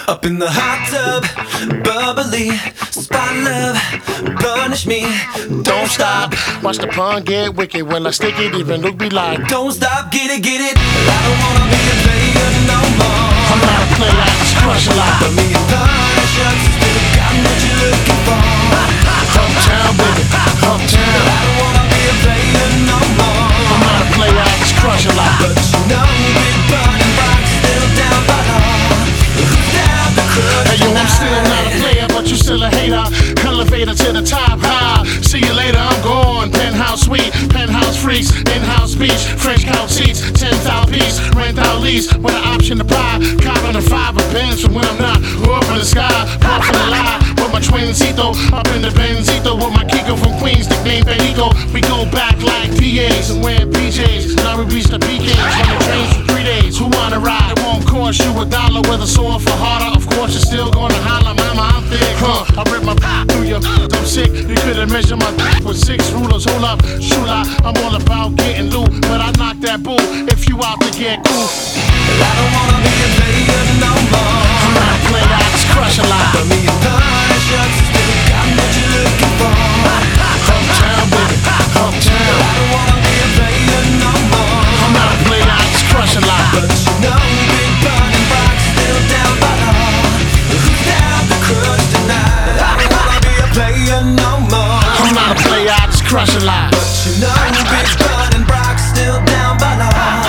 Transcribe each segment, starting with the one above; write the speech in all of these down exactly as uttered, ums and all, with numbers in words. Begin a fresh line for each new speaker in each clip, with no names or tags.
Up in the hot tub, bubbly, spot love, punish me, don't stop.
Watch the pun get wicked when I stick it, even Luke be like,
don't stop, get it, get it. I don't wanna be a player no more.
I'm not a player, I just crush a lot.
But me and Punisher still got what you're looking for.
Uptown, baby, uptown.
I don't wanna be a player no more.
I'm not a player, I just crush a lot.
But you know Big Pun and Brock still down by law. Who's down the crutch?
Hey yo, I'm still not a player, but you still a hater. Elevator to the top high. See you later, I'm gone. Penthouse suite, penthouse freaks, in-house beach, French couch seats, ten thousand piece, rent out lease with an option to buy. Cop on the five of Benz from when I'm not. Up in the sky, puff in the lie. With my twincito, up in the Benzito. With my Kiko from Queens, nicknamed Benito. We go back like P As and wear P Js. Now we reach the P Ks, on the trains for three days. Who wanna ride? It won't cost you a dollar with a sword for harder. Of course, you're still gonna holler, mama, I'm big, huh? I rip my through your I'm sick. You couldn't measure my with six rulers. Hold up, shoot out. I'm all about getting loot, but I knock that boo if you out to get cool.
I don't wanna be a player no more.
I'm not a player, I just crush a lot.
But me and Punisher still got what you're looking for.
Uptown, baby, uptown.
I don't wanna be a player no more.
I'm not a player, I just crush a lot.
But you know Big Pun and Brock still down by law. Who's down the crutch tonight? I don't wanna be a player no more.
I'm not a player, I just crush a lot.
But you know Big Pun and Brock still down by law.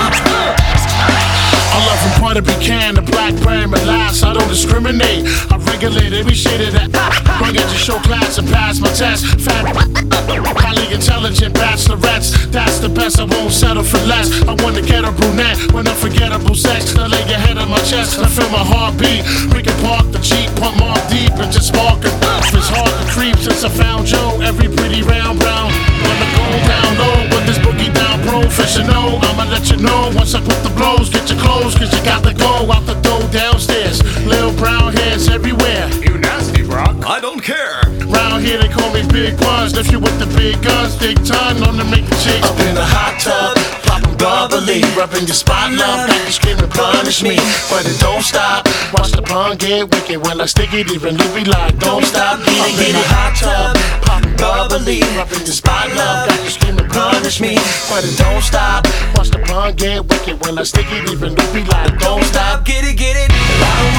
I love from Puerto Pecan to Blackberry Molasses. I don't discriminate. I regulate every shade of that. Bring it to show class and pass my test. Fat, highly intelligent bachelorettes. That's the best. I won't settle for less. I want to get a brunette with unforgettable sex. Now lay your head on my chest. I feel my heartbeat. We can park the Jeep, pump more deep and just spark it. It's hard to creep since I found Joe. Every pretty round brown. Wanna go down low with this boogie down professional. I'ma let you know once I put the blows. Get your clothes, cause you got to go out the door downstairs. Little brown hairs everywhere.
You nasty, Brock.
I don't care.
Round here they call me Big Buns. If you with the big guns, big time, on to make the chicks.
Up in the hot tub,
poppin' bubbly, rubbing your spot, love, got you screaming, punish me. But it don't stop. Watch the pun get wicked when I stick it, even you be like, don't stop. Get it, get it, hot tub, poppin' bubbly, rubbing your spot, love, got you screaming, punish me. But it don't stop. Watch the pun get wicked when I stick it, even you be like, don't stop.
Get it, get it. I don't